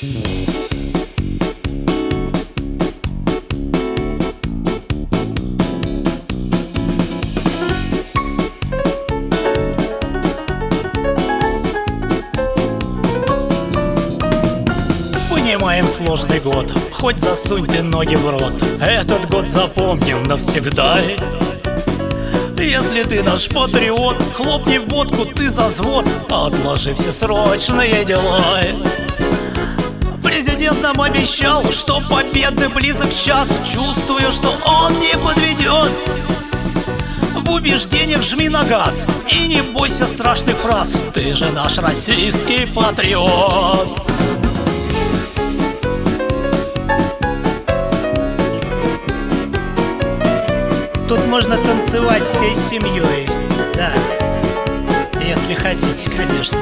Понимаем сложный год, хоть засунь ты ноги в рот. Этот год запомним навсегда. Если ты наш патриот, хлопни в водку ты за взвод, отложи все срочные дела. Президент нам обещал, что победы близок час. Чувствую, что он не подведет. В убеждениях жми на газ и не бойся страшных фраз. Ты же наш российский патриот. Тут можно танцевать всей семьей, да, если хотите, конечно.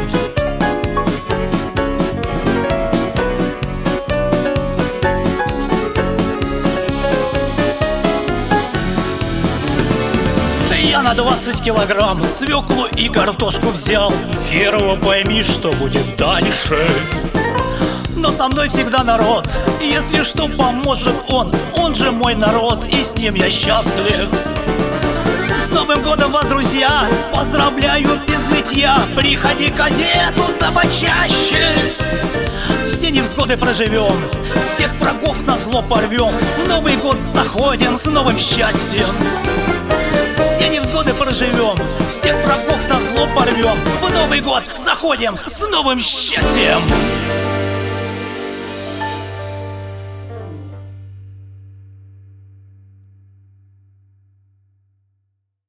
Я на 20 килограмм свеклу и картошку взял. Херово пойми, что будет дальше. Но со мной всегда народ, если что, поможет он же мой народ, и с ним я счастлив. С Новым годом вас, друзья, поздравляю без нытья. Приходи к одету да почаще. Все невзгоды проживем, всех врагов назло порвем. В Новый год заходим с новым счастьем. Все невзгоды проживем, всех врагов назло порвем. В Новый год заходим с новым счастьем.